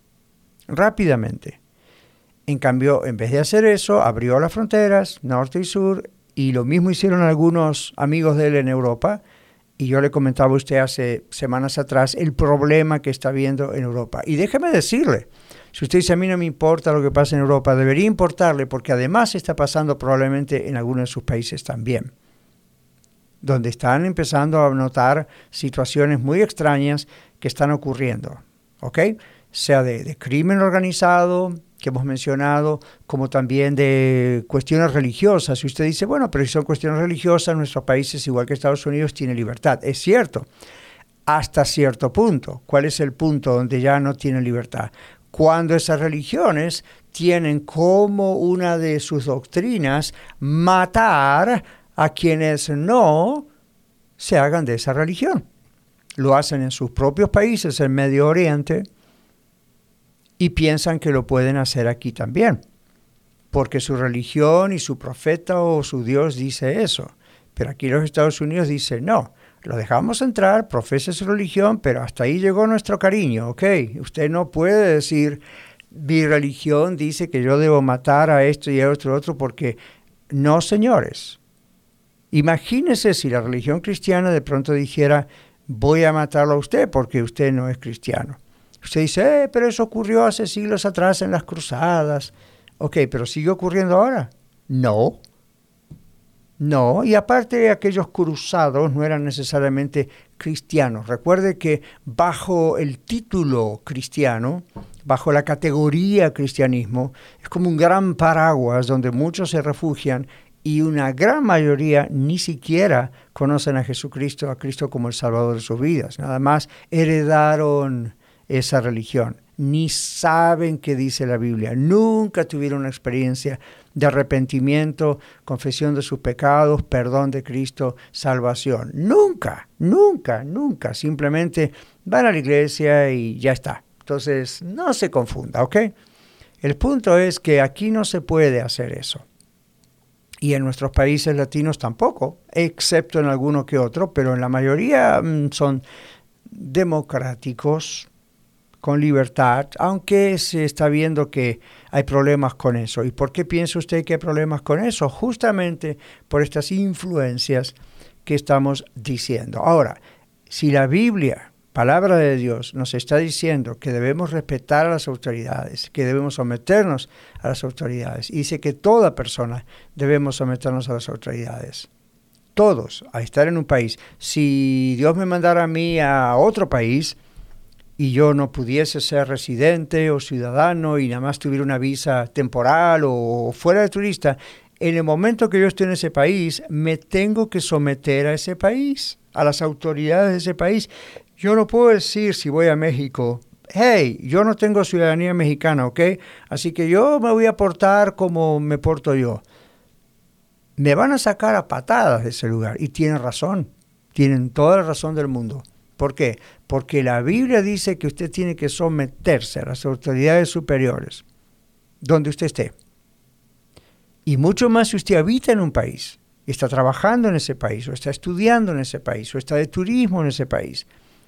En cambio, en vez de hacer eso, abrió las fronteras, norte y sur, y lo mismo hicieron algunos amigos de él en Europa. Y yo le comentaba a usted hace semanas atrás el problema que está viendo en Europa. Y déjeme decirle, si usted dice a mí no me importa lo que pasa en Europa, debería importarle, porque además está pasando probablemente en algunos de sus países también, donde están empezando a notar situaciones muy extrañas que están ocurriendo, ¿ok? Sea de crimen organizado, que hemos mencionado, como también de cuestiones religiosas. Si usted dice, bueno, pero si son cuestiones religiosas, nuestros países, igual que Estados Unidos, tienen libertad. Es cierto, hasta cierto punto. ¿Cuál es el punto donde ya no tienen libertad? Cuando esas religiones tienen como una de sus doctrinas matar a quienes no se hagan de esa religión. Lo hacen en sus propios países, en Medio Oriente, y piensan que lo pueden hacer aquí también, porque su religión y su profeta o su Dios dice eso. Pero aquí en los Estados Unidos dice, no, lo dejamos entrar, profese su religión, pero hasta ahí llegó nuestro cariño, ¿ok? Usted no puede decir, mi religión dice que yo debo matar a esto y a otro, porque no, señores. Imagínese si la religión cristiana de pronto dijera, voy a matarlo a usted porque usted no es cristiano. Usted dice, pero eso ocurrió hace siglos atrás en las cruzadas. Ok, pero ¿sigue ocurriendo ahora? No. No, y aparte aquellos cruzados no eran necesariamente cristianos. Recuerde que bajo el título cristiano, bajo la categoría cristianismo, es como un gran paraguas donde muchos se refugian y una gran mayoría ni siquiera conocen a Jesucristo, a Cristo como el Salvador de sus vidas. Nada más heredaron esa religión. Ni saben qué dice la Biblia. Nunca tuvieron una experiencia de arrepentimiento, confesión de sus pecados, perdón de Cristo, salvación. Nunca, nunca, nunca. Simplemente van a la iglesia y ya está. Entonces, no se confunda, ¿ok? El punto es que aquí no se puede hacer eso. Y en nuestros países latinos tampoco, excepto en alguno que otro, pero en la mayoría son democráticos, con libertad, aunque se está viendo que hay problemas con eso. ¿Y por qué piensa usted que hay problemas con eso? Justamente por estas influencias que estamos diciendo. Ahora, si la Biblia, palabra de Dios, nos está diciendo que debemos respetar a las autoridades, que debemos someternos a las autoridades, y dice que toda persona debemos someternos a las autoridades, todos, a estar en un país. Si Dios me mandara a mí a otro país, y yo no pudiese ser residente o ciudadano y nada más tuviera una visa temporal o fuera de turista, en el momento que yo estoy en ese país, me tengo que someter a ese país, a las autoridades de ese país. Yo no puedo decir si voy a México, hey, yo no tengo ciudadanía mexicana, ¿ok? Así que yo me voy a portar como me porto yo. Me van a sacar a patadas de ese lugar y tienen razón, tienen toda la razón del mundo. ¿Por qué? Porque la Biblia dice que usted tiene que someterse a las autoridades superiores, donde usted esté. Y mucho más si usted habita en un país, está trabajando en ese país, o está estudiando en ese país, o está de turismo en ese país.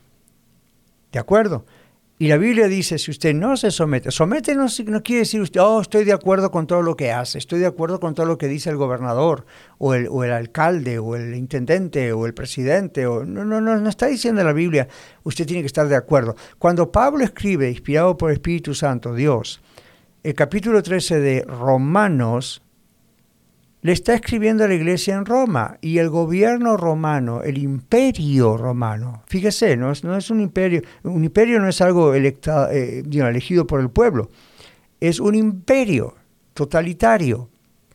¿De acuerdo? Y la Biblia dice, si usted no se somete no quiere decir usted, estoy de acuerdo con todo lo que hace, estoy de acuerdo con todo lo que dice el gobernador, o el alcalde, o el intendente, o el presidente, no está diciendo la Biblia, usted tiene que estar de acuerdo. Cuando Pablo escribe, inspirado por el Espíritu Santo, Dios, el capítulo 13 de Romanos, le está escribiendo a la iglesia en Roma, y el gobierno romano, el imperio romano, fíjese, no es un imperio no es algo elegido por el pueblo, es un imperio totalitario.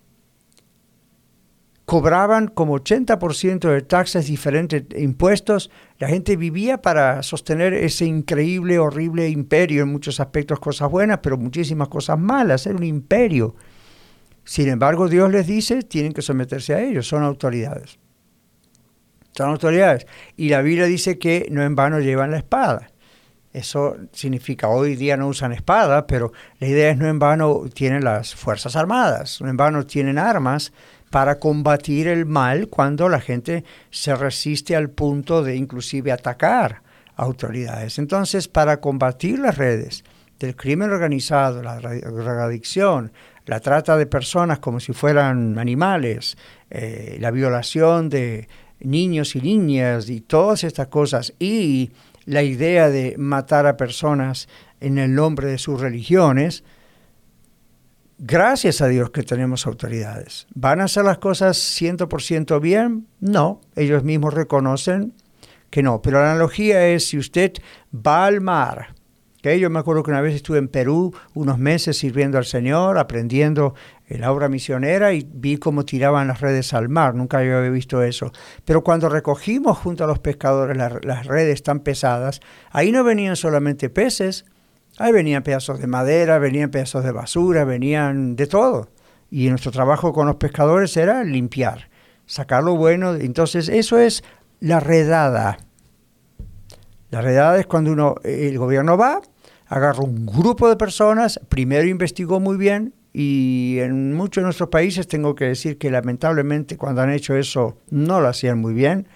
Cobraban como 80% de taxas, diferentes impuestos, la gente vivía para sostener ese increíble, horrible imperio, en muchos aspectos cosas buenas, pero muchísimas cosas malas, era un imperio. Sin embargo, Dios les dice, tienen que someterse a ellos, son autoridades. Son autoridades. Y la Biblia dice que no en vano llevan la espada. Eso significa, hoy día no usan espada, pero la idea es no en vano tienen las Fuerzas Armadas, no en vano tienen armas para combatir el mal cuando la gente se resiste al punto de inclusive atacar autoridades. Entonces, para combatir las redes del crimen organizado, la drogadicción, la trata de personas como si fueran animales, la violación de niños y niñas y todas estas cosas, y la idea de matar a personas en el nombre de sus religiones, gracias a Dios que tenemos autoridades. ¿Van a hacer las cosas 100% bien? No, ellos mismos reconocen que no, pero la analogía es si usted va al mar. Okay, yo me acuerdo que una vez estuve en Perú unos meses sirviendo al Señor, aprendiendo la obra misionera y vi cómo tiraban las redes al mar. Nunca yo había visto eso. Pero cuando recogimos junto a los pescadores las redes tan pesadas, ahí no venían solamente peces, ahí venían pedazos de madera, venían pedazos de basura, venían de todo. Y nuestro trabajo con los pescadores era limpiar, sacar lo bueno. Entonces eso es la redada. La redada es cuando el gobierno va, agarra un grupo de personas, primero investigó muy bien, y en muchos de nuestros países tengo que decir que lamentablemente cuando han hecho eso no lo hacían muy bien.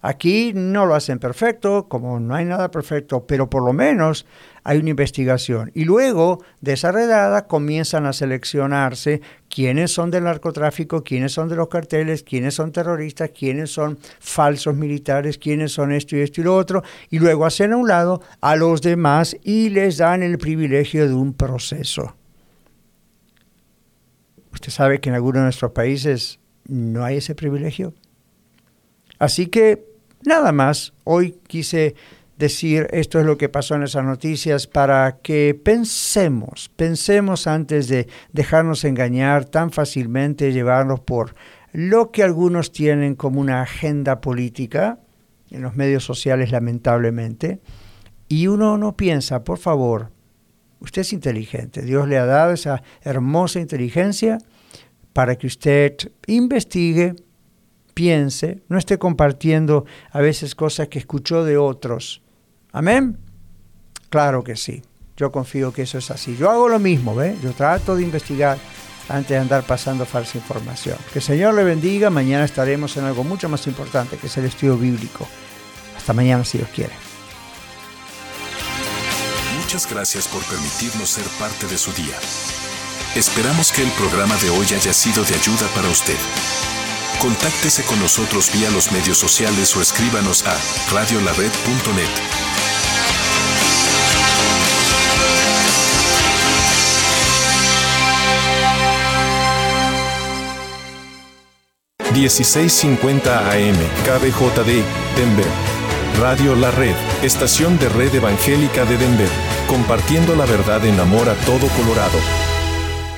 Aquí no lo hacen perfecto, como no hay nada perfecto, pero por lo menos hay una investigación. Y luego de esa redada comienzan a seleccionarse quiénes son del narcotráfico, quiénes son de los carteles, quiénes son terroristas, quiénes son falsos militares, quiénes son esto y lo otro, y luego hacen a un lado a los demás y les dan el privilegio de un proceso. Usted sabe que en algunos de nuestros países no hay ese privilegio. Así que nada más, hoy quise decir esto es lo que pasó en esas noticias para que pensemos antes de dejarnos engañar tan fácilmente, llevarnos por lo que algunos tienen como una agenda política en los medios sociales, lamentablemente, y uno no piensa, por favor, usted es inteligente, Dios le ha dado esa hermosa inteligencia para que usted investigue, piense, no esté compartiendo a veces cosas que escuchó de otros. ¿Amén? Claro que sí. Yo confío que eso es así. Yo hago lo mismo, ¿ve? Yo trato de investigar antes de andar pasando falsa información. Que el Señor le bendiga. Mañana estaremos en algo mucho más importante, que es el estudio bíblico. Hasta mañana, si Dios quiere. Muchas gracias por permitirnos ser parte de su día. Esperamos que el programa de hoy haya sido de ayuda para usted. Contáctese con nosotros vía los medios sociales o escríbanos a radiolared.net. ...1650 AM, KBJD, Denver. Radio La Red, estación de Red Evangélica de Denver. Compartiendo la verdad en amor a todo Colorado.